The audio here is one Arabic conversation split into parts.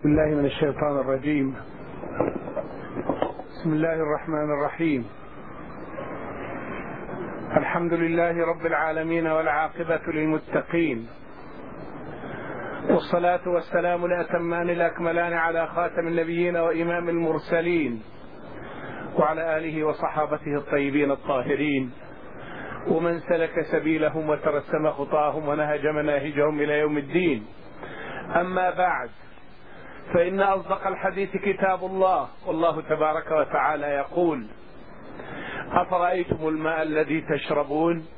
بسم الله من الشيطان الرجيم. بسم الله الرحمن الرحيم. الحمد لله رب العالمين والعاقبة للمتقين، والصلاة والسلام الأتمان الأكملان على خاتم النبيين وإمام المرسلين وعلى آله وصحابته الطيبين الطاهرين ومن سلك سبيلهم وترسم خطاهم ونهج مناهجهم إلى يوم الدين. أما بعد، فإن أصدق الحديث كتاب الله، والله تبارك وتعالى يقول: أفرأيتم الماء الذي تشربون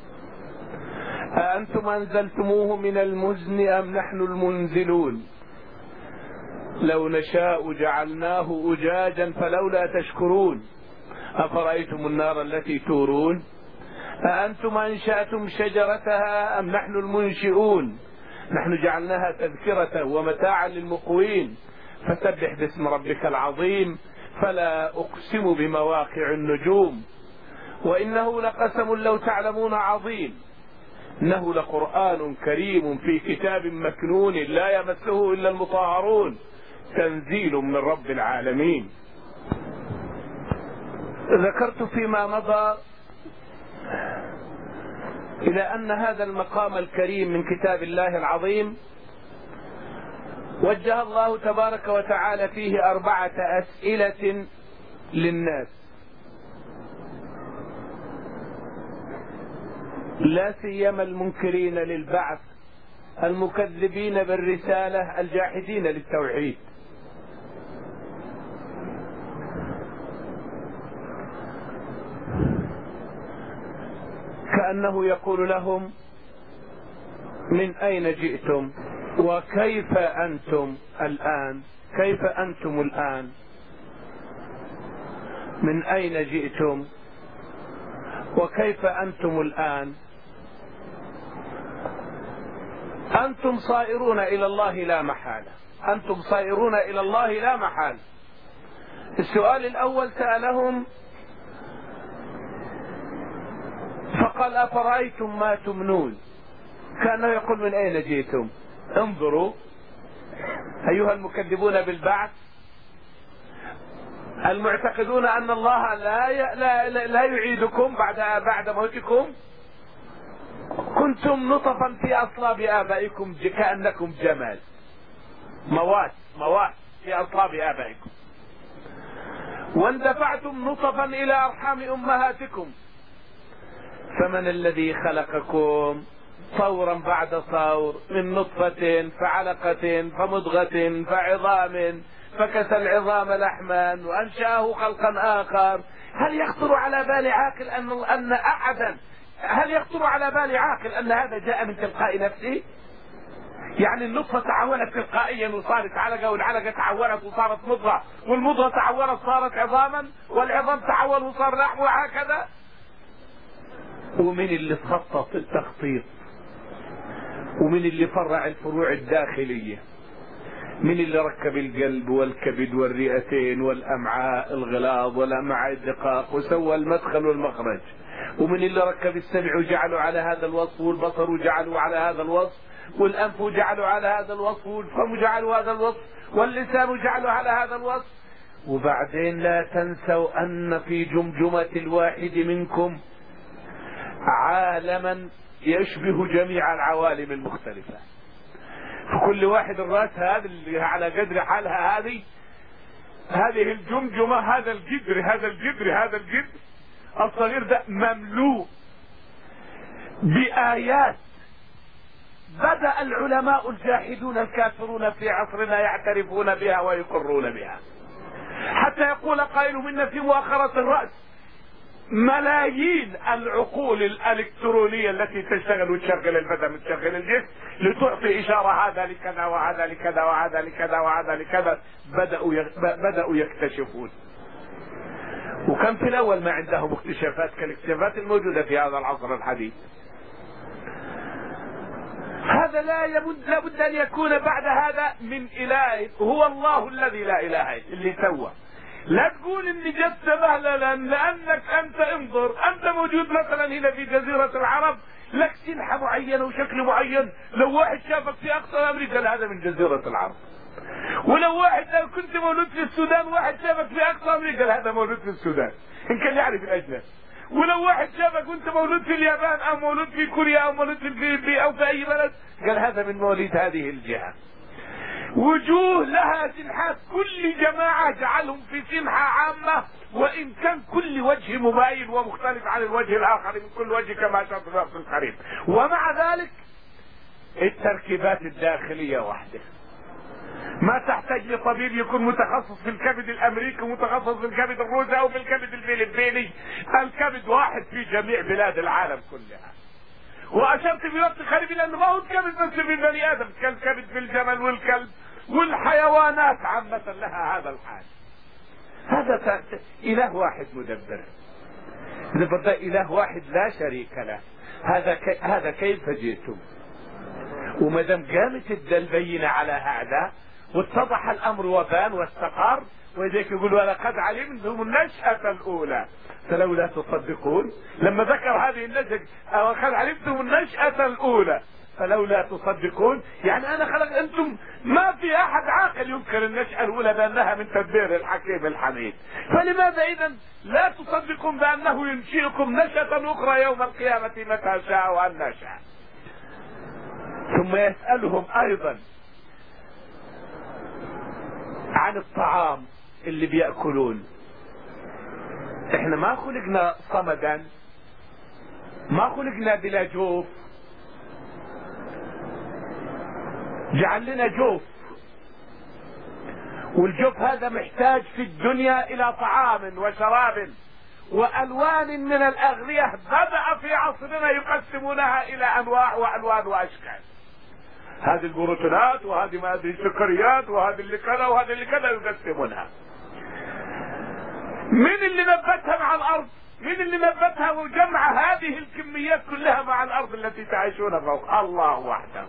أأنتم أنزلتموه من المزن أم نحن المنزلون لو نشاء جعلناه أجاجا فلولا تشكرون أفرأيتم النار التي تورون أأنتم أنشأتم شجرتها أم نحن المنشئون نحن جعلناها تذكرة ومتاعا للمقوين فسبح باسم ربك العظيم فلا أقسم بمواقع النجوم وإنه لقسم لو تعلمون عظيم إنه لقرآن كريم في كتاب مكنون لا يمسه إلا المطهرون تنزيل من رب العالمين. ذكرت فيما مضى إلى أن هذا المقام الكريم من كتاب الله العظيم وجه الله تبارك وتعالى فيه 4 أسئلة للناس، لا سيما المنكرين للبعث المكذبين بالرسالة الجاحدين للتوحيد. كأنه يقول لهم: من أين جئتم وكيف أنتم الآن؟ كيف أنتم الآن؟ من أين جئتم وكيف أنتم الآن؟ أنتم صائرون إلى الله لا محالة، أنتم صائرون إلى الله لا محالة. السؤال الأول سألهم فقال: أفرأيتم ما تمنون؟ كأنه يقول: من أين جئتم؟ انظروا أيها المكذبون بالبعث المعتقدون أن الله لا يعيدكم بعد موتكم. كنتم نطفا في أصلاب آبائكم كأنكم جمال، موات في أصلاب آبائكم، واندفعتم نطفا إلى أرحام أمهاتكم، فمن الذي خلقكم صورا بعد صور من نطفة فعلقة فمضغة فعظام فكسى العظام لحما وأنشأه خلقا آخر. هل يخطر على بال عاقل أن أحدا أن هذا جاء من تلقاء نفسه؟ يعني النطفة تعاونت تلقائيا وصارت علقة، والعلقة تعاونت وصارت مضغة، والمضغة تعاونت صارت عظاما، والعظام تعاون وصار لحم، وهكذا. ومن اللي خطط التخطيط؟ ومن اللي فرع الفروع الداخلية؟ من اللي ركب القلب والكبد والرئتين والأمعاء الغلاظ والأمعاء الدقاق وسوى المدخل والمخرج؟ ومن اللي ركب السمع وجعله على هذا الوصف، والبصر وجعله على هذا الوصف، والأنف وجعله على هذا الوصف، والفم جعله هذا الوصف، واللسان جعله على هذا الوصف؟ وبعدين لا تنسوا أن في جمجمة الواحد منكم عالما يشبه جميع العوالم المختلفة. فكل واحد الرأس هذا اللي على قدر حالها هذه الجمجمة، هذا الجدر الصغير ده مملوء بآيات بدأ العلماء الجاحدون الكافرون في عصرنا يعترفون بها ويقرون بها، حتى يقول قائل منا في مؤخرة الرأس: ملايين العقول الإلكترونية التي تشتغل وتشغل البدن وتشغل الجسم لتعطي إشارة هذا لكذا وهذا لكذا وهذا لكذا وهذا لكذا. بدأوا يكتشفون، وكان في الأول ما عندهم اكتشافات كالاكتشافات الموجودة في هذا العصر الحديث. هذا لابد أن يكون بعد هذا من إله هو الله الذي لا إله اللي سوى. لا تقول اني جبت مهلا، لانك انت انظر، انت موجود مثلا هنا في جزيرة العرب لك سلحة معينة وشكل معين، لو واحد شافك في اقصى امريكا هذا من جزيرة العرب، ولو واحد لو كنت مولود في السودان واحد شافك في اقصى امريكا قال هذا مولود في السودان ان كان يعرف الاجنبي. ولو واحد شافك وانت مولود في اليابان او مولود في كوريا او مولود في الفلبين او في اي بلد قال هذا من مواليد هذه الجهه. وجوه لها سنحات، كل جماعه جعلهم في سنحه عامه، وان كان كل وجه مباين ومختلف عن الوجه الاخر من كل وجه كما شاف في القريب. ومع ذلك التركيبات الداخليه واحده، ما تحتاج لطبيب يكون متخصص في الكبد الامريكي ومتخصص في الكبد الروسي او في الكبد الفلبيني، الكبد واحد في جميع بلاد العالم كلها. واشرت بنفس خريب لانه ما هو الكبد بس في البني ادم، كالكبد في الجمل والكلب والحيوانات عامة لها هذا الحال. هذا اله واحد مدبر، ده اله واحد لا شريك له. هذا كيف جئتم؟ وما دام قامت البينة على هذا واتضح الامر وبان واستقر، ولذلك يقول ولقد علمتم النشأة الاولى فلولا تصدقون. لما ذكر هذه النشأة ولقد علمتم النشأة الاولى فلولا تصدقون، يعني انا خلق انتم ما في احد عاقل ينكر النشأة الاولى بانها من تدبير الحكيم الحميد، فلماذا اذا لا تصدقون بانه ينشئكم نشأة اخرى يوم القيامة متى شاء وان شاء؟ ثم يسألهم ايضا عن الطعام اللي بيأكلون. احنا ما خلقنا صمدا، ما خلقنا بلا جوف، جعل لنا جوف، والجوف هذا محتاج في الدنيا الى طعام وشراب والوان من الاغذية بدأ في عصرنا يقسمونها الى انواع والوان واشكال. هذه البروتينات وهذه ما ادري السكريات وهذه اللي كذا وهذه اللي كذا يقسمونها. من اللي نبتها مع الارض؟ من اللي نبتها وجمع هذه الكميات كلها مع الارض التي تعيشون فوق؟ الله وحده.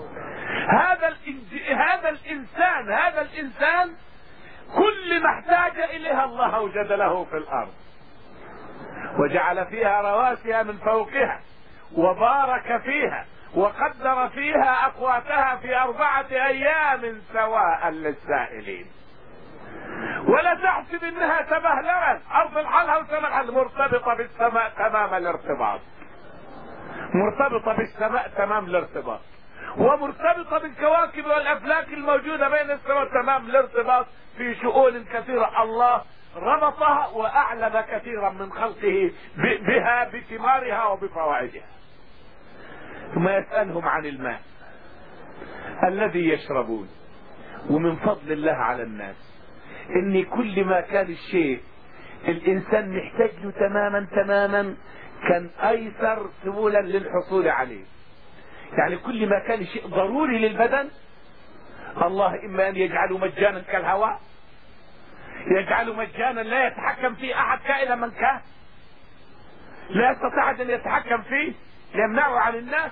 هذا الانسان كل ما احتاج اليها الله اوجد له في الارض، وجعل فيها رواسي من فوقها وبارك فيها وقدر فيها اقواتها في 4 ايام سواء للسائلين. ولا تحسب انها تبهللا، ارض الحلها وسمحها مرتبطة بالسماء تمام الارتباط، مرتبطة بالسماء تمام الارتباط، ومرتبطة بالكواكب والافلاك الموجودة بين السماء تمام الارتباط في شؤون كثيرة. الله ربطها واعلم كثيرا من خلقه بها بثمارها وبفوائدها. ثم يسألهم عن الماء الذي يشربون. ومن فضل الله على الناس ان كل ما كان الشيء الانسان محتاج له تماما كان ايسر سهولا للحصول عليه. يعني كل ما كان شيء ضروري للبدن الله اما ان يجعله مجانا كالهواء، يجعله مجانا لا يتحكم فيه احد كائنا من كان، لا يستطيع ان يتحكم فيه ليمنعه عن الناس،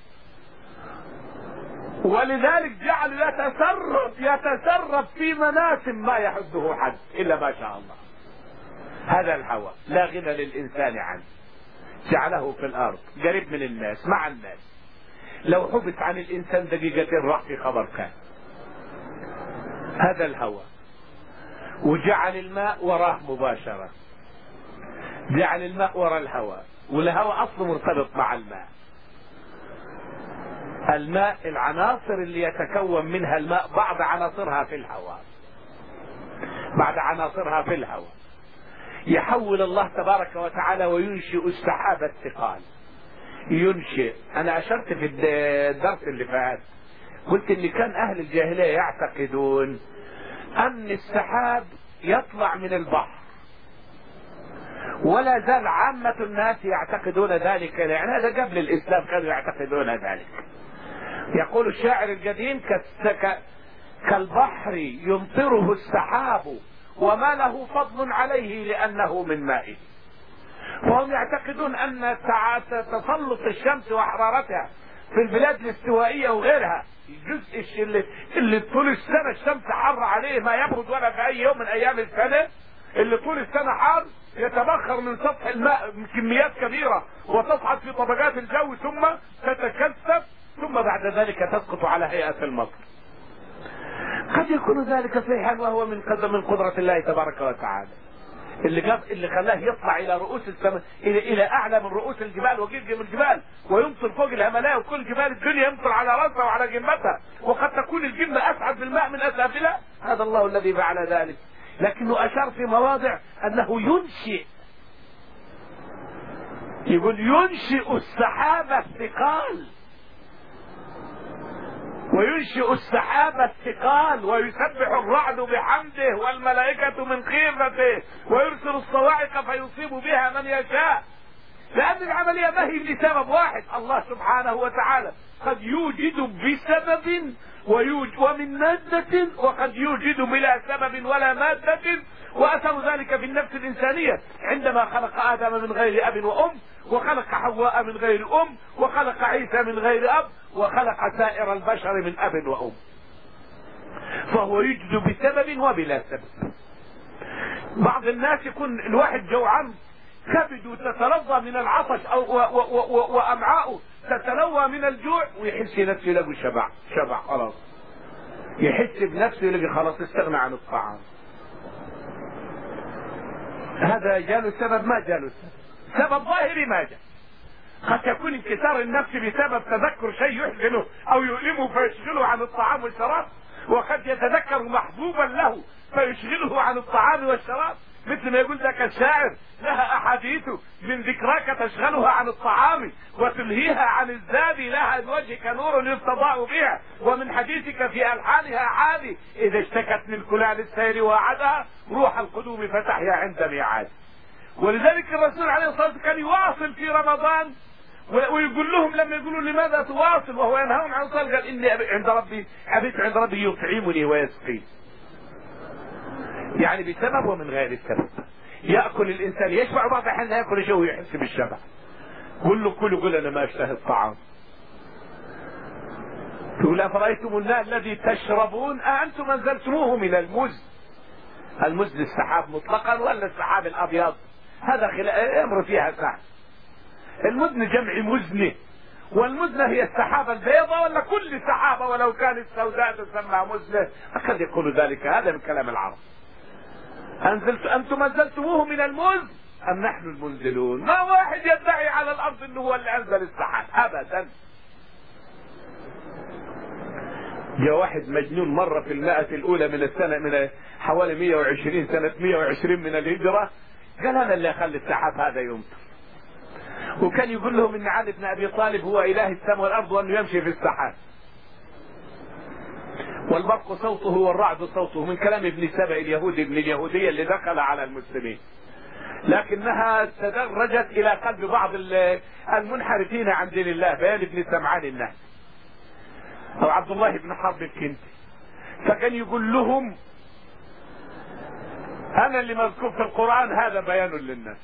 ولذلك جعل يتسرب في مناسم ما يحده حد الا ما شاء الله. هذا الهواء لا غنى للانسان عنه، جعله في الارض قريب من الناس مع الناس، لو حبس عن الانسان دقيقتين راح في خبر كان. هذا الهواء. وجعل الماء وراه مباشرة، جعل الماء وراء الهواء، والهواء اصله مرتبط مع الماء. الماء العناصر اللي يتكون منها الماء بعض عناصرها في الهواء، بعض عناصرها في الهواء يحول الله تبارك وتعالى وينشئ السحاب الثقال. ينشئ، انا اشرت في الدرس اللي فات قلت ان كان اهل الجاهلية يعتقدون ان السحاب يطلع من البحر، ولا زال عامة الناس يعتقدون ذلك، يعني هذا قبل الاسلام كانوا يعتقدون ذلك. يقول الشاعر القديم كالبحر يمطره السحاب وما له فضل عليه لأنه من مائه. وهم يعتقدون أن تسلط الشمس وحرارتها في البلاد الاستوائية وغيرها، الجزء اللي طول السنة الشمس حر عليه ما يبرد ولا في أي يوم من أيام السنة، اللي طول السنة حار يتبخر من سطح الماء كميات كبيرة وتصعد في طبقات الجو ثم تتكثف ثم بعد ذلك تسقط على هيئة المطر. قد يكون ذلك صحيحا وهو من قدرة الله تبارك وتعالى، اللي خلاه يطلع الى رؤوس السماء، الى اعلى من رؤوس الجبال وجرجم الجبال، ويمطر فوق الهملاء، وكل جبال الدنيا يمطر على راسها وعلى جمتها، وقد تكون الجمة اسعد بالماء من اسافلها. هذا الله الذي فعل ذلك. لكنه اشار في مواضع انه ينشئ، يقول ينشئ السحاب الثقال، وينشئ السحاب الثقال، ويسبح الرعد بحمده والملائكة من خيفته، ويرسل الصواعق فيصيب بها من يشاء. لأن العملية ما هي لسبب واحد، الله سبحانه وتعالى قد يوجد بسبب ومن مادة، وقد يوجد بلا سبب ولا مادة. وأثر ذلك في النفس الإنسانية عندما خلق آدم من غير أب وأم، وخلق حواء من غير أم، وخلق عيسى من غير أب، وخلق سائر البشر من أب وأم. فهو يوجد بسبب وبلا سبب. بعض الناس يكون الواحد جوعان، كبده تتلظى من العطش وأمعاؤه تتلوى من الجوع، ويحس نفسه يلاقي شبع خلاص، يحس بنفسه يلاقي خلاص استغنى عن الطعام. هذا جاله سبب ما جاله سبب ظاهري ما جاء. قد يكون انكسار النفس بسبب تذكر شيء يحزنه او يؤلمه فيشغله عن الطعام والشراب، وقد يتذكر محبوبا له فيشغله عن الطعام والشراب، مثل ما يقول ذاك الشاعر: لها احاديث من ذكراك تشغلها عن الطعام وتلهيها عن الزاد، لها من وجهك نور يستضاء بها ومن حديثك في الحانها عادي، اذا اشتكت من كلال السير وعدها روح القدوم فتحيا عند ميعاد. ولذلك الرسول عليه الصلاه والسلام كان يواصل في رمضان، ويقول لهم لما يقولوا لماذا تواصل وهو ينهون عن الصلاه، قال: اني ابيت عند ربي يطعمني ويسقي. يعني بسبب ومن غير السبب. يأكل الإنسان يشبع، بعض الأحيان لا يأكل شيء ويحس بالشبع. قل له قل أنا ما أشتهي الطعام. تقول: أفرأيتم الماء الذي تشربون أأنتم أنزلتموه من المزن؟ المزن السحاب مطلقا ولا السحاب الأبيض؟ هذا أمر فيها سهل. المزن جمع مزنه، والمزنة هي السحابة البيضاء، ولا كل سحابة ولو كانت سوداء تسمى مزنة؟ أكد يقول ذلك، هذا من كلام العرب. أنتم أنزلتموه من المزن أم نحن المنزلون؟ ما واحد يدعي على الأرض أنه هو اللي أنزل السحاب أبدا. جاء واحد مجنون مرة في المائة الأولى من السنة، من حوالي 120 سنة 120 من الهجرة، قال: أنا اللي أخلي السحاب هذا يمطر. وكان يقول لهم ان علي بن ابي طالب هو اله السماء والارض وانه يمشي في السحاب، والبرق صوته والرعد صوته، من كلام ابن سبأ اليهودي ابن اليهودية اللي دخل على المسلمين. لكنها تدرجت الى قلب بعض المنحرفين عن دين الله، بيان ابن سمعان النهدي او عبد الله بن حرب الكندي. فكان يقول لهم: انا اللي مذكور في القرآن هذا بيان للناس.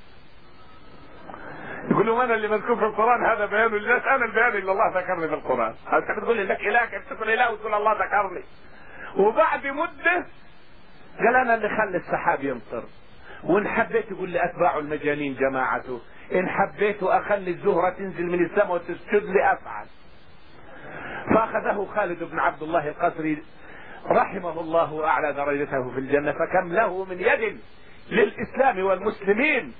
يقول لهم: انا اللي مذكور في القرآن هذا بيان للناس، انا البيان اللي الله ذكرني في القرآن. انت بتقول لي لك اله، كيف تقول اله وتقول الله ذكرني؟ وبعد مدة قال: انا اللي خلي السحاب يمطر، وان حبيت يقول لي اتباع المجانين جماعته، ان حبيت اخلي الزهرة تنزل من السماء وتسجد لي افعل. فاخذه خالد بن عبد الله القسري رحمه الله واعلى درجته في الجنة، فكم له من يد للاسلام والمسلمين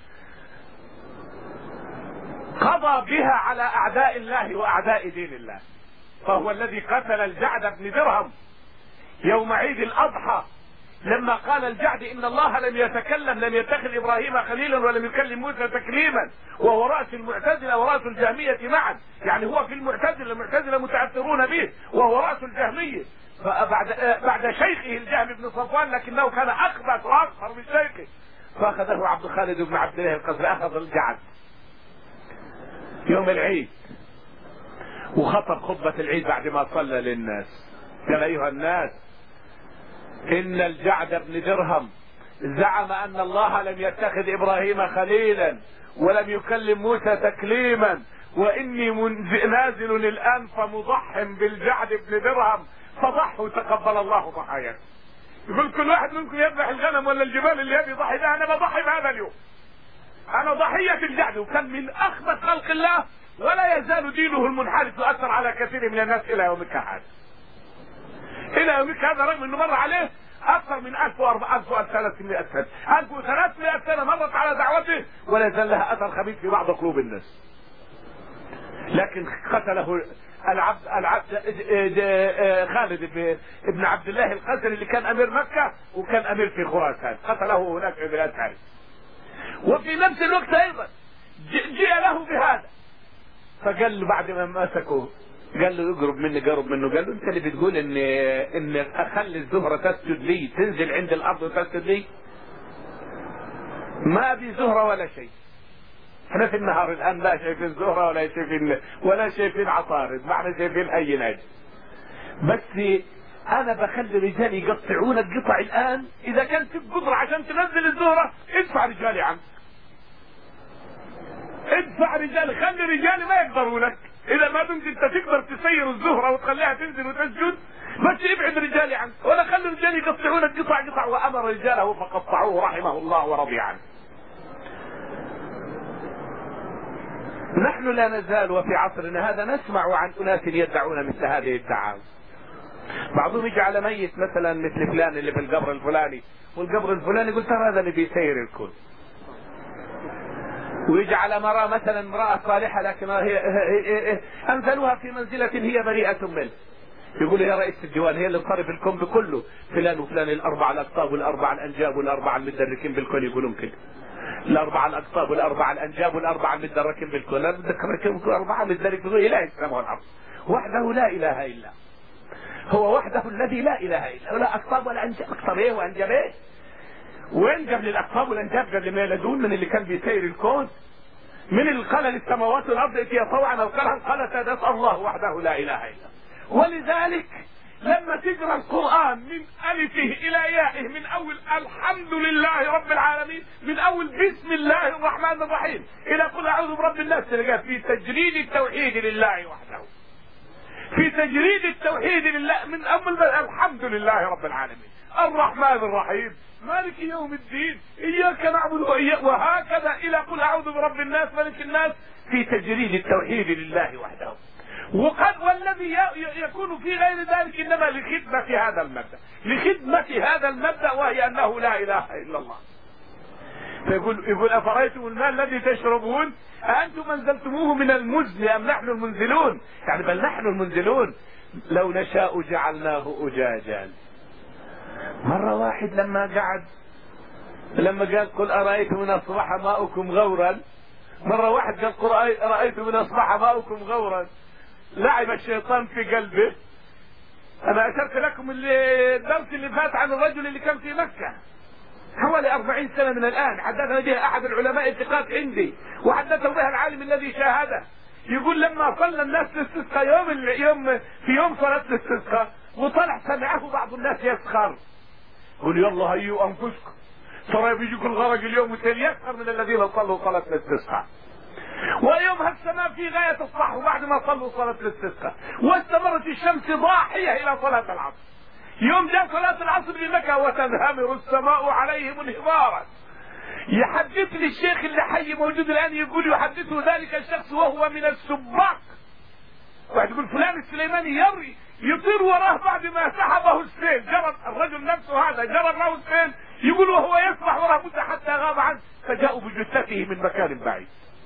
قضى بها على اعداء الله واعداء دين الله. فهو الذي قتل الجعد بن درهم يوم عيد الاضحى، لما قال الجعد: ان الله لم يتكلم، لم يتخذ ابراهيم خليلا ولم يكلم موسى تكليما، وهو راس المعتزله وراس الجهميه معا. يعني هو في المعتزله متاثرون به، وهو راس الجهميه. بعد شيخه الجهم بن صفوان، لكنه كان اخبث واصغر من شيخه. فاخذه عبد خالد بن عبد الله القسري، اخذ الجعد يوم العيد وخطب خطبة العيد بعد ما صلى للناس. قال: ايها الناس، ان الجعد بن درهم زعم ان الله لم يتخذ ابراهيم خليلا ولم يكلم موسى تكليما، واني نازل الان فمضح بالجعد بن درهم، فضحوا تقبل الله ضحاياكم. يقول: كل واحد منكم يذبح الغنم ولا الجبال اللي يبي يضحي بها، انا بضحي بهذا اليوم، انا ضحية الجعد. وكان من اخبث خلق الله، ولا يزال دينه المنحرف يؤثر على كثير من الناس الى يومك هذا، الى يومك هذا رغم انه مر عليه اكثر من 1300 سنة 1300 سنة مرت على دعوته ولا يزال لها اثر خبيث في بعض قلوب الناس. لكن قتله خالد بن عبد الله القسري اللي كان امير مكة وكان امير في خراسان، قتله هناك في بلاد فارس. وفي نفس الوقت ايضا جاء له بهذا، فقال له بعد ما مسكه قال له اقرب مني، قرب منه، قال له انت اللي بتقول ان اخلي الزهرة تسجد لي، تنزل عند الارض وتسجد لي؟ ما ابي زهرة ولا شيء، احنا في النهار الان لا شايفين زهرة ولا شايفين عطارد، ما احنا شايفين اي ناجي، بس انا بخلي رجالي يقطعون القطع الان، اذا كان في قدرة عشان تنزل الزهرة ادفع رجالي عنك، ادفع رجالي، خلي رجالي ما يقدروا لك، اذا ما دمت انت تقدر تسير الزهرة وتخليها تنزل وتسجد بس ابعد رجالي عنك، ولا خلي رجالي يقطعون القطع، وامر رجاله فقطعوه رحمه الله ورضي عنه. نحن لا نزال وفي عصرنا هذا نسمع عن اناس يدعون مثل هذه الدعاوى. بعضهم يجي على ميت مثلا مثل فلان اللي في القبر الفلاني، والقبر الفلاني يقول ترى هذا اللي بيسير الكل. ويجي على مرأة مثلا امرأة صالحة لكن هي انزلوها في منزلة هي بريئة منه، يقول يا رئيس الديوان هي اللي تصرف الكون بكله، فلان وفلان الاربع الاقطاب والاربع الانجاب والاربع المدركين بالكون، يقولون كده الاربعه الاقطاب والاربعه الانجاب والاربعه المدركين بالكون، اربعه مدركين اله السماء والارض وحده لا اله الا هو، وحده الذي لا اله الا هو، لا اقطاب ولا انجاب. اقطاب ايه وانجاب ايه؟ وين قبل الاقطاب والانجاب قبل ما يلدون من اللي كان بيسير الكون؟ من اللي قال للسماوات والارض ائتيا طوعا او كرها، قالت نسال الله وحده لا اله الا. ولذلك لما تقرا القران من الفه الى يائه، من اول الحمد لله رب العالمين، من اول بسم الله الرحمن الرحيم الى قل اعوذ برب الناس، تلقاه في تجريد التوحيد لله وحده، في تجريد التوحيد لله، من اول الحمد لله رب العالمين الرحمن الرحيم مالك يوم الدين اياك نعبد واياك، وهكذا الى قل اعوذ برب الناس ملك الناس، في تجريد التوحيد لله وحده. والذي يكون في غير ذلك انما لخدمة هذا المبدأ، لخدمة هذا المبدأ، وهي انه لا اله الا الله. فيقول افرأيتم الماء الذي تشربون أأنتم انزلتموه من المزن ام نحن المنزلون؟ يعني بل نحن المنزلون، لو نشاء جعلناه أجاجا. مرة واحد لما قال قل أرأيتم إن أصبح ماؤكم غورا، مرة واحد قال قل أرأيتم إن أصبح ماؤكم غورا، لعب الشيطان في قلبه. أنا أشرت لكم الدرس اللي فات عن الرجل اللي كان في مكة حوالي 40 سنة من الآن، حدثنا به أحد العلماء الثقات عندي، وحدثه بها العالم الذي شاهده. يقول لما صلى الناس الاستسقاء في يوم صلاة الاستسقاء، وطلع سمعه بعض الناس يسخر، قل يلا هيئوا أنفسكم ترى بيجيكم الغرق اليوم، والثاني يسخر من الذين صلوا صلاة الاستسقاء. ويومها السماء في غاية الصح، وبعد ما صلوا صلاة الاستسقاء واستمرت الشمس ضاحية إلى صلاة العصر. يوم جاء صلاة العصر بمكة وتنهمر السماء عليهم انهمارا. يحدث لي الشيخ اللي حي موجود الآن، يقول يحدثه ذلك الشخص وهو من السباق، واحد يقول فلان السليماني يطير وراه بعد ما سحبه السيل، جرى الرجل نفسه هذا جرى له السيل، يقول وهو يسبح وراه مدة حتى غاب عنه، فجاءوا بجثته من مكان بعيد.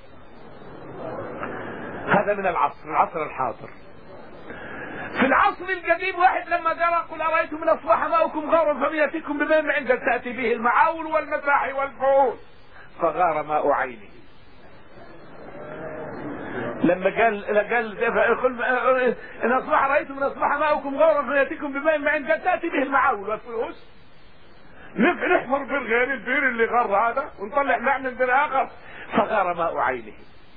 هذا من العصر الحاضر. في العصر القديم واحد لما قرأ قل أرأيتم إن أصبح ماؤكم غورا فمن يأتيكم بماء معين، تأتي به المعاول والمساحي والفعول، فغار ماء عينه. لما قال إن أصبح رأيتم إن أصبح ماؤكم غورا فمن يأتيكم بماء معين، تأتي به المعاول والفعول، نحفر بالغير البير اللي غر هذا ونطلع ماء من بير آخر، فغار ماء عينه.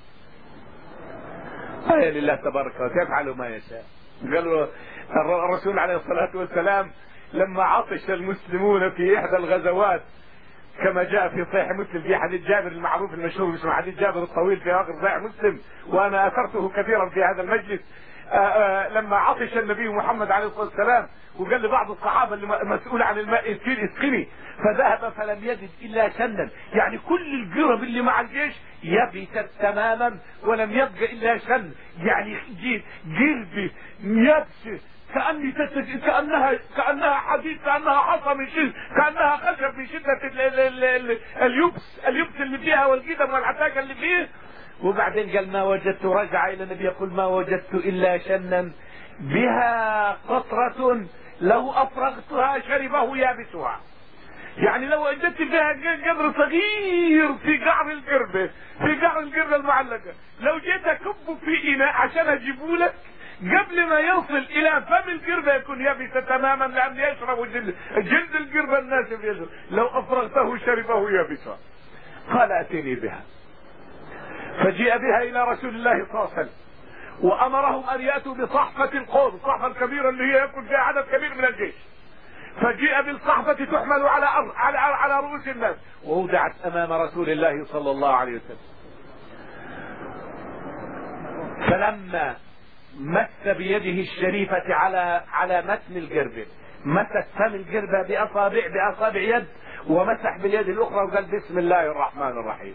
هيا لله تبارك وتعالى يفعل ما يشاء. قال الرسول عليه الصلاة والسلام لما عطش المسلمون في إحدى الغزوات، كما جاء في صحيح مسلم في حديث جابر المعروف المشهور اسمه حديث جابر الطويل في آخر صحيح مسلم، وأنا أثرته كثيرا في هذا المجلس. لما عطش النبي محمد عليه الصلاة والسلام وقال لبعض الصحابة اللي مسؤول عن الماء اسقني، فذهب فلم يجد إلا شنا، يعني كل القرب اللي مع الجيش يبست تماما ولم يبقى إلا شن، خفيف كأنها حصى من شدة، كأنها خشب من شدة اليبس اللي فيها والقدم والعتاقة اللي فيه. وبعدين قال ما وجدت، رجع إلى النبي يقول ما وجدت إلا شنا بها قطرة لو أفرغتها شربه يابسها. يعني لو وجدت فيها قدر صغير في قعر القربة، في قعر القربة المعلقة، لو جيت أكبه في إناء عشان أجيبه لك قبل ما يوصل إلى فم القربة يكون يابس تماما، لأن يشرب جلد القربة الناشف يشرب، لو أفرغته شربه يابسا. قال أتني بها. فجيء بها إلى رسول الله صلى الله عليه وسلم وأمرهم أن يأتوا بصحفة القوم، الصحفة الكبيرة اللي هي يكون فيها عدد كبير من الجيش. فجيء بالصحفة تحمل على رؤوس الناس ووضعت أمام رسول الله صلى الله عليه وسلم. فلما مس بيده الشريفة على متن القربة، مسك فم القربة بأصابع يد، ومسح باليد الأخرى وقال بسم الله الرحمن الرحيم.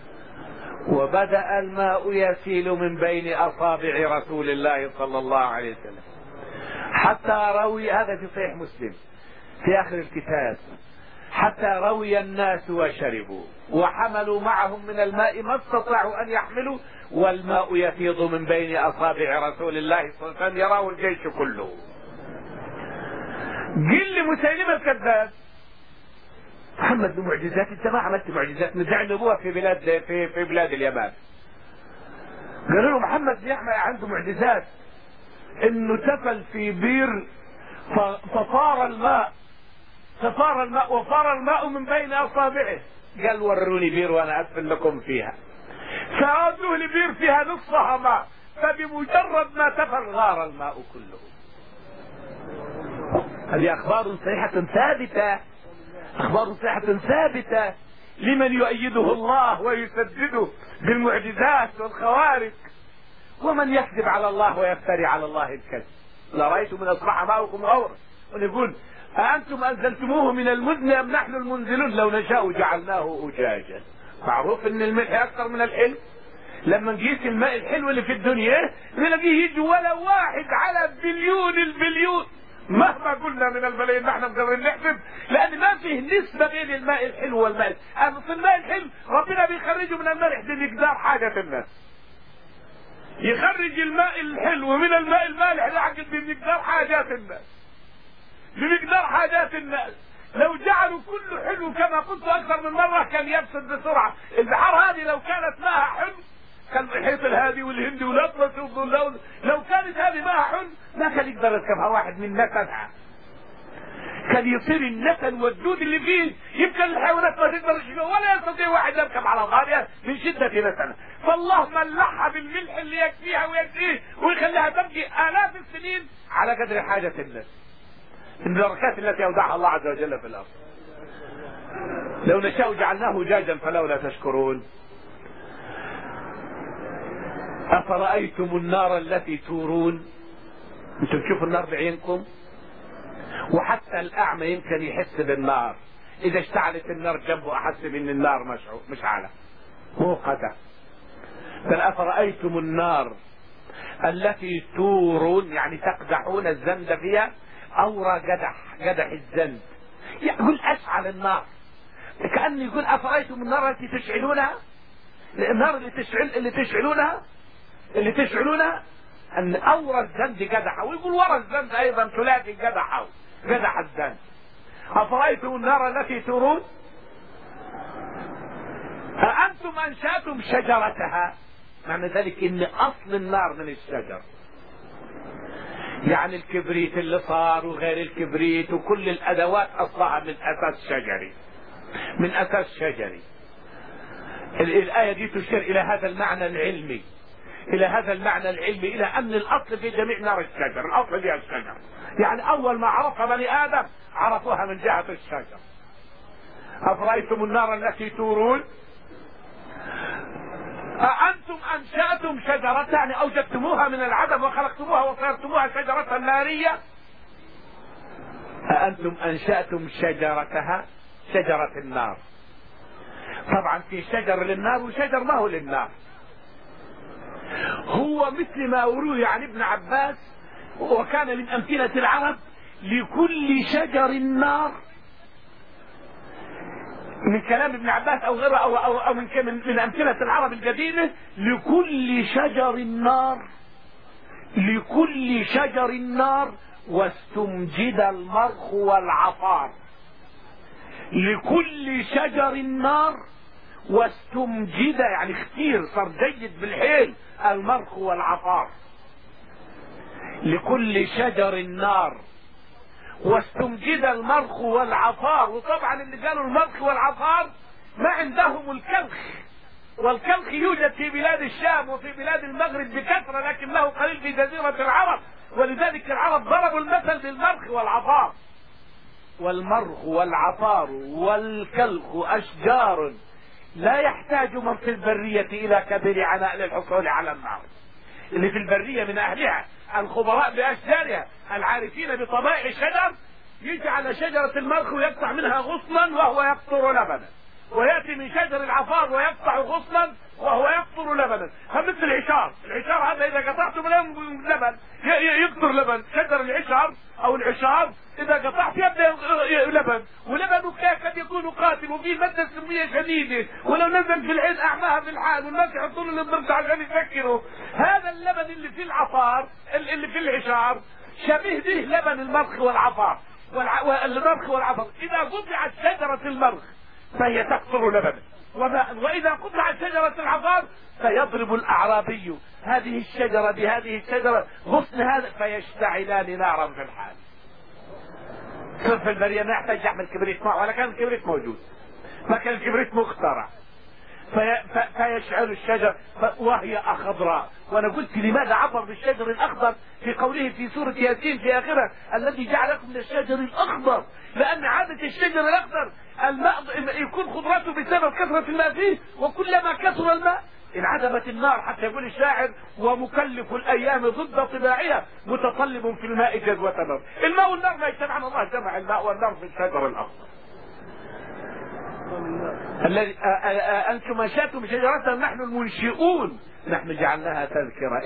وبدأ الماء يسيل من بين أصابع رسول الله صلى الله عليه وسلم حتى روي، هذا في صحيح مسلم في آخر الكتاب، حتى روي الناس وشربوا وحملوا معهم من الماء ما استطاعوا أن يحملوا، والماء يفيض من بين أصابع رسول الله صلى الله عليه وسلم يراه الجيش كله. قل لمسيلمة الكذاب محمد بمعجزات، انت ما عملت معجزات، ندعي النبوة في بلاد اليمن. قالوا له محمد يحمى عنده معجزات، انه تفل في بير فصار الماء وصار الماء من بين اصابعه. قال وروني بير وانا ادفن لكم فيها. فأدوه لبير فيها نصها ماء، فبمجرد ما تفل غار الماء كله. هذه اخبار صحيحة ثابتة لمن يؤيده الله ويسدده بالمعجزات والخوارق. ومن يكذب على الله ويفتري على الله الكذب لرأيت من أصبح ماؤكم غورا. ونقول أأنتم أنزلتموه من المزن أم نحن المنزلون لو نشاء جعلناه أجاجا. معروف أن الملح أكثر من الحلو. لما نقيس الماء الحلو اللي في الدنيا نلاقيه يجي ولا واحد على البليون مهما قلنا من الملايين. نحن مقدرين نحسب لأن ما فيه نسبة بين الماء الحلو والماء. في الماء الحلو ربنا بيخرجه من الملح بمقدار حاجة الناس، يخرج الماء الحلو من الماء المالح لعقل بمقدار حاجات الناس. لو جعلوا كله حلو كما قلت أكثر من مرة كان يفسد بسرعة. البحار هذه لو كانت ماءها حلو كالمحيط الهادي والهندي والأطلسي والظلال، لو كانت هذه ماءها حلو ما كان يقدر يركبها واحد من نتنها، كان يصير النتن والدود اللي فيه يمكن الحيوانات ما تقدرش ولا يستطيع واحد يركب على ظهرها من شدة نتنها. فالله ملحها بالملح اللي يكفيها ويكفيه ويخليها تبقي آلاف السنين على قدر حاجة الناس من البركات التي أودعها الله عز وجل في الأرض. لو نشاء جعلناه جاجا فلولا تشكرون. أفرأيتم النار التي تورون؟ انتم تشوفوا النار بعينكم، وحتى الأعمى يمكن يحس بالنار إذا اشتعلت النار جنبه، أحس بأن النار مشعلة موقدة. بل أفرأيتم النار التي تورون يعني تقدحون الزند فيها، أورى قدح الزند يقول أشعل النار، كأنه يقول أفرأيتم النار التي تشعلونها، النار اللي تشعلونها أن أورى الزند قدحه، ويقول ورى الزند أيضا ثلاثي قدح الزند. أفرأيتم النار التي تورون أأنتم أنشأتم شجرتها، معنى ذلك إن أصل النار من الشجر، يعني الكبريت اللي صار وغير الكبريت وكل الأدوات أصلها من أساس شجري. الآية دي تشير إلى هذا المعنى العلمي، إلى أن الأصل في جميع نار الشجر، الأصل فيها الشجر. يعني أول ما عرفها بني آدم عرفوها من جهة الشجر. أفرأيتم النار التي تورون أأنتم أنشأتم شجرتها، يعني أوجدتموها من العدم وخلقتموها وصيرتموها شجرة نارية. أأنتم أنشأتم شجرتها، شجرة النار. طبعا في شجر للنار وشجر ما هو للنار. هو مثل ما روي عن ابن عباس، وكان من أمثلة العرب لكل شجر نار. من كلام ابن عباس او غيره او من امثله العرب القديمه. لكل شجر نار، لكل شجر نار واستمجد المرخ والعفار. لكل شجر نار واستمجد يعني اختير صار جيد بالحيل المرخ والعفار. لكل شجر نار واستمجد المرخ والعفار. وطبعا اللي قالوا المرخ والعفار ما عندهم الكلخ، والكلخ يوجد في بلاد الشام وفي بلاد المغرب بكثرة لكنه قليل في جزيرة العرب، ولذلك العرب ضربوا المثل بالمرخ والعفار. والمرخ والعفار والكلخ أشجار لا يحتاج من في البرية إلى كبير عناء للحصول على النار. اللي في البرية من أهلها الخبراء بأشجارها العارفين بطبائع الشجر يجعل شجرة المرخ ويقطع منها غصنا وهو يقطر لبنا، ويأتي من شجر العفار ويقطع غصنا وهو يقطر لبنا. فمثل العشار، العشار هذا إذا قطعته من لبن يقطر لبن. شجر العشار أو العشار إذا قطعت يبدأ لبن، ولبنه قد يكون قاتل وفيه مادة سمية شديدة، ولو نزل في العين أعماها في الحال والناس يحطون له الضرس عشان يفكروا. هذا اللبن اللي في العفار اللي في العشار شبيه به لبن المرخ والعفار. والمرخ والعفار إذا قطعت شجرة المرخ فهي تقطر لبنا، وإذا قطعت شجرة العفار فيضرب الأعرابي هذه الشجرة بهذه الشجرة غصن هذا فيشتعلان نارا في الحال. صرف البرية ما يحتاج يعمل كبريت معه، ولا كان الكبريت موجود، ما كان الكبريت مخترع. فيشعل الشجر وهي أخضراء. وأنا قلت لماذا عبر بالشجر الأخضر في قوله في سورة ياسين في آخرها الذي جعلكم من الشجر الأخضر؟ لأن عادة الشجر الأخضر الماء يكون خضرته بسبب كثرة الماء فيه، وكلما كثر الماء انعدمت النار. حتى يقول الشاعر ومكلف الأيام ضد طباعها متطلب في الماء جذوة نار. الماء والنار ما يجتمعان، الله جمع الماء والنار في الشجر الأخضر. الذي أنتم أنشأتم شجرة نحن المنشئون، نحن جعلناها تذكرة.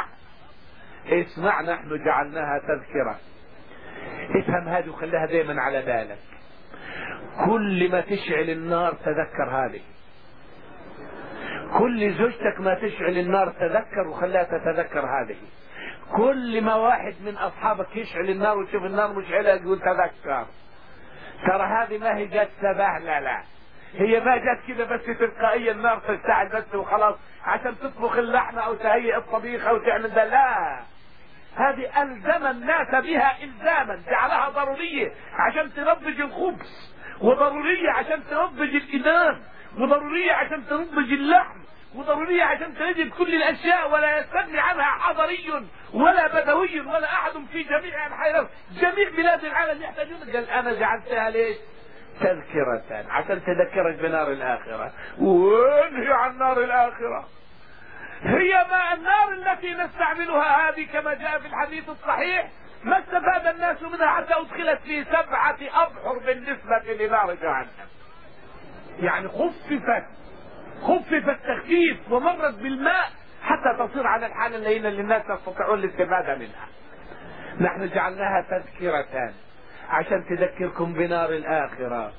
اسمع نحن جعلناها تذكرة. افهم هذه وخليها دائما على بالك. كل ما تشعل النار تذكر هذه. كل زوجتك ما تشعل النار تذكر وخليها تتذكر هذه. كل ما واحد من أصحابك يشعل النار وتشوف النار مشعلة يقول تذكر. ترى هذه ما هي جت سبهلة، لا هي ما جت كذا بس تلقائيا النار تشتعل بس وخلاص عشان تطبخ اللحمة او تهيئ الطبيخ او تعمل ده، لا هذه ألزم الناس بها إلزاما، جعلها ضرورية عشان تنضج الخبز، وضرورية عشان تنضج الإنام، وضرورية عشان تنضج اللحم، وضرورية عشان تنجد كل الأشياء، ولا يستغني عنها حضري ولا بدوي ولا أحد في جميع أنحاء الأرض. جميع بلاد العالم يحتاجون. قال أنا جعلتها ليش؟ تذكرة عشان تذكرك بنار الآخرة. وانهي عن نار الآخرة هي ما النار التي نستعملها هذه كما جاء في الحديث الصحيح ما استفاد الناس منها حتى أدخلت في 7 أبحر بالنسبة لنار جهنم. يعني خففت تخفيف ومرت بالماء حتى تصير على الحال اللينة اللي الناس يستطيعون الاستفادة منها. نحن جعلناها تذكرة عشان تذكركم بنار الآخرة،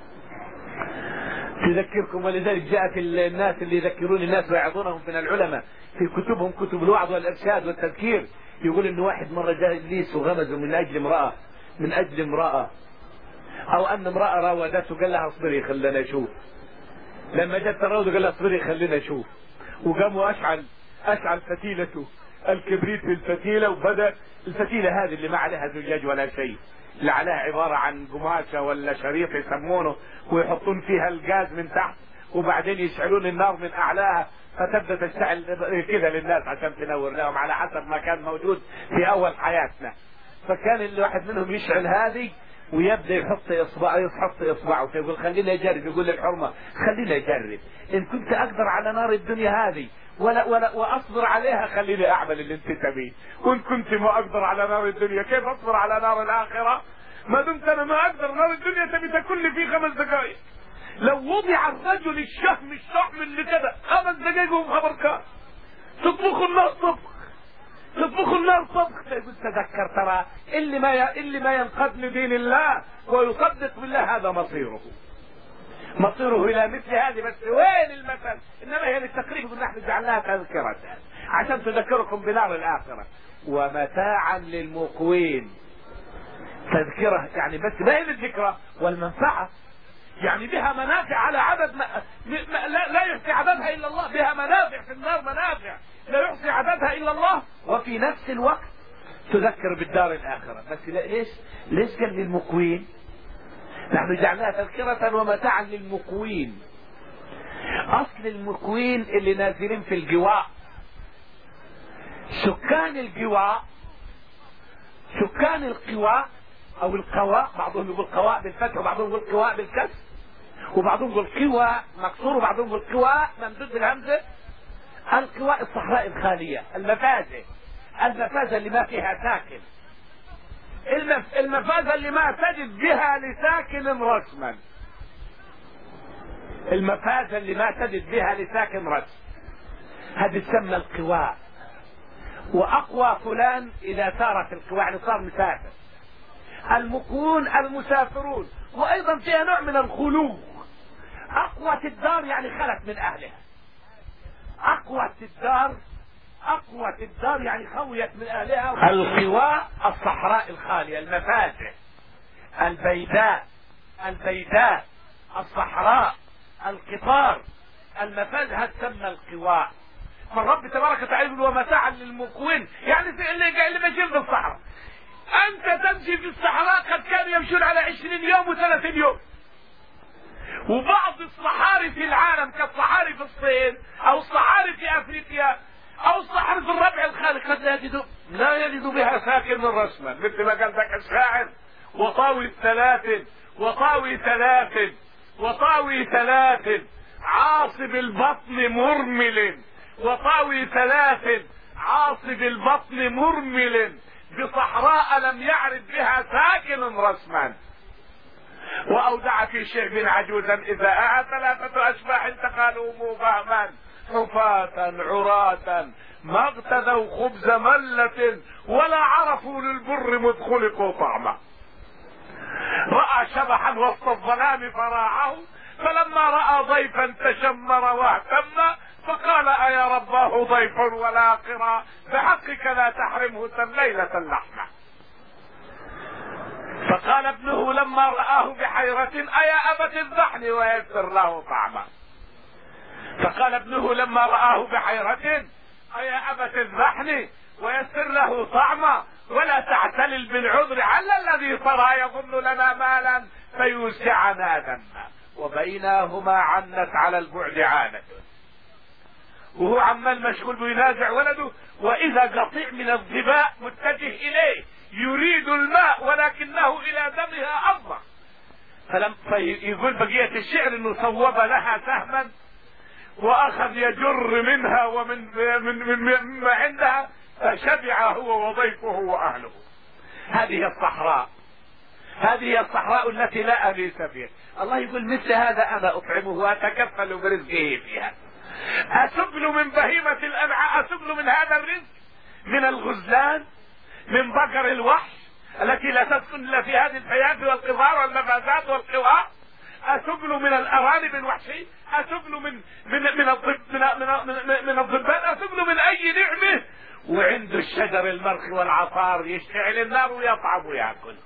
تذكركم. ولذلك جاءت الناس اللي يذكرون الناس ويعظونهم من العلماء في كتبهم، كتب الوعظ والإرشاد والتذكير، يقول إن واحد مرة جاء إبليس وغمزه من أجل امرأة أو أن امرأة راودته قال لها اصبري خلينا نشوف. لما جت تراود قال لها اصبري خلينا نشوف، وقام أشعل فتيلته الكبريت في الفتيلة، وبدأ الفتيلة هذه اللي ما عليها زجاج ولا شيء، اللي عليها عبارة عن قماشة ولا شريط يسمونه، ويحطون فيها الغاز من تحت وبعدين يشعلون النار من أعلاها فتبدأ تشتعل كذا للناس عشان تنور لهم على حسب ما كان موجود في أول حياتنا. فكان الواحد منهم يشعل هذه ويبدأ يحط إصبعه فيقول خلينا أجرب، يقول للحرمة خلينا أجرب، إن كنت أقدر على نار الدنيا هذه وأصبر عليها خليني أعمل اللي أنت تبيه، وإن كنت ما أقدر على نار الدنيا كيف أصبر على نار الآخرة؟ ما دمت أنا ما أقدر نار الدنيا تبي تاكل لي في 5 دقائق. لو وضع الرجل الشحم اللي كذا 5 دقائق وهم خبر كان تطبخ النار طبخ، تطبخوا النار طبخ. تذكر ترى اللي ما ينقاد لدين الله ويصدق بالله هذا مصيره الى مثل هذه. بس وين المثل؟ انما هي للتقريب، نحن جعلناها تذكرة عشان تذكركم بنار الاخرة ومتاعا للمقوين. تذكرة يعني بس ما هي الذكرى والمنفعة، يعني بها منافع على عدد لا يحصي عددها الا الله. بها منافع في النار، منافع لا يحصي عددها الا الله، وفي نفس الوقت تذكر بالدار الاخرة. بس ليش قال للمقوين؟ نحن جعلناها تذكرة ومتاعا للمقوين. اصل المقوين اللي نازلين في الجواء، سكان الجواء، سكان القواء او القواء، بعضهم يقول قواء بالفتح وبعضهم يقول قواء بالكسر وبعضهم يقول قواء مكسور وبعضهم يقول قواء ممدود بالهمزه. القواء الصحراء الخاليه، المفازه اللي ما فيها ساكن، المفازه اللي ما تجد بها لساكن رسما، المفازه اللي ما تجد بها لساكن رسم، هذه تسمى القواء. واقوى فلان اذا سار في القواء يعني صار مسافر. المقوون المسافرون، وايضا فيها نوع من الخلو. اقوى الدار يعني خلت من اهلها، اقوى الدار يعني خويت من اهلها. القواء الصحراء الخالية، المفازة البيداء الصحراء القطار، المفازة تسمى القواء. فالرب تبارك وتعالى يقول ومتاعا للمقوين، يعني اللي ماشيين في الصحراء. انت تمشي في الصحراء، قد كانوا يمشون على 20 يوم و30 يوم. وبعض الصحاري في العالم كالصحاري في الصين او الصحاري في افريقيا او الصحاري في الربع الخالي قد لا يجدوا بها ساكن رسما، مثل ما قال ذاك الشاعر وطاوي ثلاث عاصب البطن مرمل، وطاوي ثلاث عاصب البطن مرمل، بصحراء لم يعرف بها ساكن رسما. وأودع في شعب عجوزا إذا أعى 3 أشباح تقالوا فهما حفاة عراة ما اغتدوا خبز ملة ولا عرفوا للبر مذ خلقوا طعما. رأى شبحا وسط الظلام فراعه، فلما رأى ضيفا تشمر واهتم، فقال أيا رباه ضيف ولا قرى، بحقك لا تحرمه ليلة اللحمة. فقال ابنه لما رآه بحيرة أيا أبت اذبحني ويسر له طعما. فقال ابنه لما رآه بحيرة أيا أبت اذبحني ويسر له طعما، ولا تعتلل بالعذر على الذي صرى يظن لنا مالا فيوسعنا ذما، وبينهما عنت على البعد عانة. وهو عمال مشغول بينازع ولده، وإذا قطيع من الظباء متجه إليه يريد الماء ولكنه إلى دمها أفضل. فيقول بقية الشعر انه صوب لها سهما واخذ يجر منها ومن مما عندها، فشبع هو وضيفه واهله. هذه الصحراء التي لا أبيس فيها. الله يقول مثل هذا انا اطعمه واتكفل برزقه فيها. اسبل من بهيمة الانعام، اسبل من هذا الرزق من الغزلان، من بقر الوحش التي لا تسكن الا في هذه الفيافي والقضار والنفاذات والقواء، اسبل من الارانب الوحشي، اسبل من الضبان، اسبل من اي نعمه. وعنده الشجر المرخي والعصار يشتعل النار ويطعم وياكل.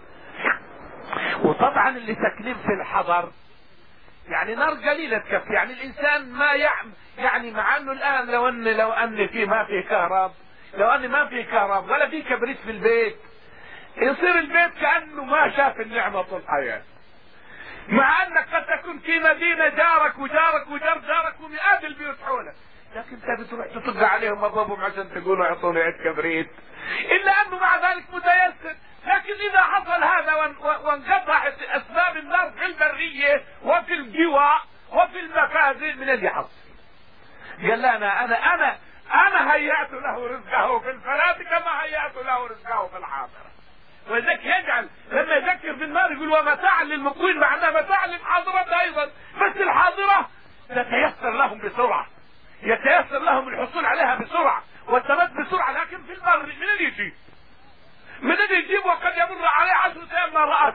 وطبعا اللي ساكنين في الحضر يعني نار قليلة تكفي، يعني الانسان ما يعني مع انه الان لو ان في ما في كهرب، لو ان ما في كهرب ولا في كبريت في البيت، يصير البيت كأنه ما شاف النعمة طول حياته. مع انك قد تكون في مدينة جارك وجارك وجار جارك ومئات البيوت حولك، لكن انت بتروح تطق عليهم ابوابهم عشان تقولوا اعطوني عيد كبريت، الا انه مع ذلك متيسر. لكن اذا حصل هذا وانقطعت اسباب النار في البرية وفي الجواء وفي المفازل، من اللي يحصل؟ قال لنا انا هيأت له رزقه في الفلاة كما هيأت له رزقه في الحاضرة. ولذلك يجعل لما يذكر بالنار يقول ومتاعا للمقوين، معناه متاعا للحاضرة ايضا، بس الحاضرة تتيسر لهم بسرعة، يتيسر لهم الحصول عليها بسرعة والثبات بسرعة، لكن في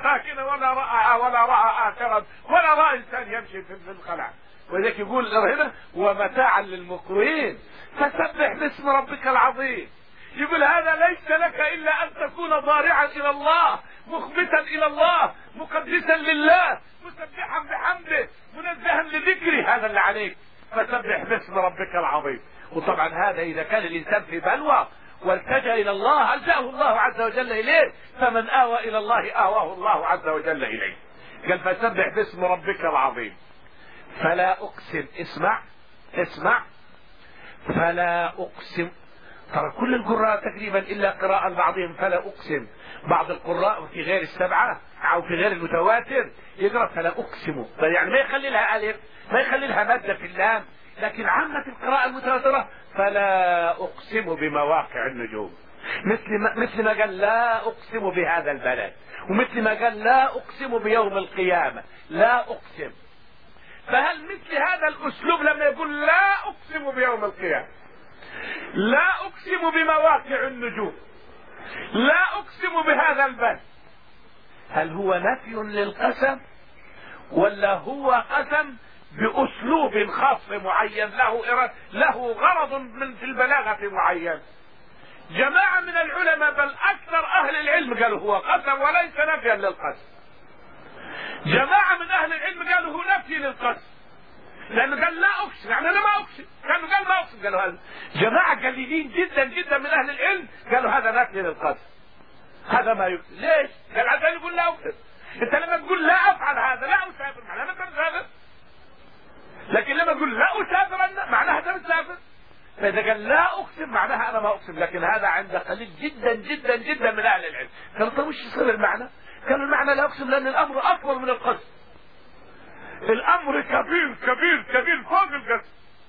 ساكنة ولا رأى آخرا ولا رأى إنسان يمشي في الخلع. ولذلك يقول هنا ومتاعا للمقوين فسبح باسم ربك العظيم. يقول هذا ليس لك إلا أن تكون ضارعا إلى الله، مخبتا إلى الله، مقدسا لله، مسبحا بحمده، منزها لذكره، هذا اللي عليك، فسبح باسم ربك العظيم. وطبعا هذا إذا كان الإنسان في بلوى والتجأ إلى الله ألجأه الله عز وجل إليه، فمن آوى إلى الله آواه الله عز وجل إليه. قال فسبح باسم ربك العظيم. فلا أقسم، اسمع فلا أقسم. ترى كل القراء تقريبا إلا قراءة بعضهم فلا أقسم. بعض القراء في غير السبعة أو في غير المتواتر يقرأ فلا أقسم، يعني ما يخلي لها ألف، ما يخلي لها مادة في اللام. لكن عامة القراءة المتواترة فلا أقسم بمواقع النجوم، مثل ما قال لا أقسم بهذا البلد، ومثل ما قال لا أقسم بيوم القيامة، لا أقسم. فهل مثل هذا الأسلوب لما يقول لا أقسم بيوم القيامة، لا أقسم بمواقع النجوم، لا أقسم بهذا البلد، هل هو نفي للقسم ولا هو قسم بأسلوب خاص معين له غرض من في البلاغة معين؟ جماعة من العلماء بل أكثر أهل العلم قالوا هو قسم وليس نفيا للقسم. جماعة من أهل العلم قالوا هو نفي للقسم، لأنه قال لا أقسم، يعني أنا ما أقسم، كانوا قال ما أقسم، قالوا هذا. جماعة قليلين جدا جدا من أهل العلم قالوا هذا نفي للقسم، هذا ما يقسم. ليش؟ قال عشان يقول لا أقسم. أنت لما تقول لا أفعل هذا لا أسافر معناها أنت مسافر، لكن لما تقول لا أسافر معناها أنت مسافر. فإذا قال لا أقسم معناها أنا ما أقسم، لكن هذا عند قليل جدا جدا جدا من أهل العلم. قالوا طيب وش يصير المعنى؟ كان المعنى لا أقسم لأن الأمر أكبر من القسم، الأمر كبير كبير كبير فوق القسم.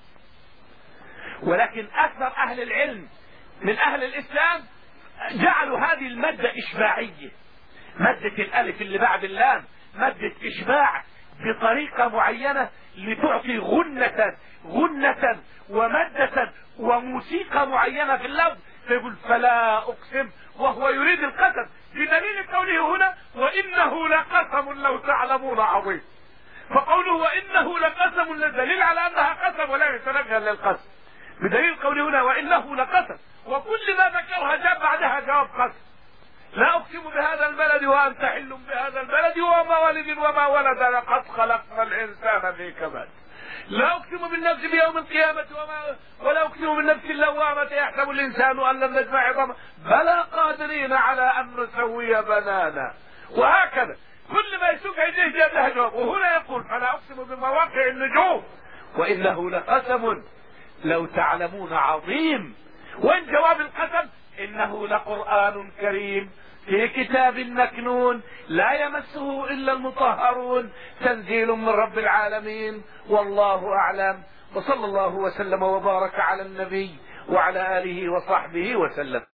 ولكن أكثر أهل العلم من أهل الإسلام جعلوا هذه المادة إشباعية، مادة الألف اللي بعد اللام مادة إشباع بطريقة معينة لتعطي غنة ومادة وموسيقى معينة في اللفظ، فيقول فلا أقسم وهو يريد القسم، بدليل قوله هنا وإنه لقسم لو تعلمون عظيم. فقوله وإنه لقسم دليل على أنها قسم ولا يتنجل للقسم، بدليل قوله هنا وإنه لقسم، وكل ما ذكرها جاء بعدها جواب قسم. لا أقسم بهذا البلد وأنت حل بهذا البلد وما والد وما ولد لقد خلقنا الإنسان في كبد. لا أقسم بالنفس بيوم القيامة ولا أقسم بالنفس اللوامة يحسب الإنسان أن لم نجمع عظامه بلى قادرين على أن نسوي بنانا. وهكذا كل ما يسوق يجيه جاب لها جواب. وهنا يقول فلا أقسم بمواقع النجوم وإنه لقسم لو تعلمون عظيم. وإن جواب القسم إنه لقرآن كريم في كتاب مكنون لا يمسه إلا المطهرون تنزيل من رب العالمين والله أعلم. وصلى الله وسلم وبارك على النبي وعلى آله وصحبه وسلم.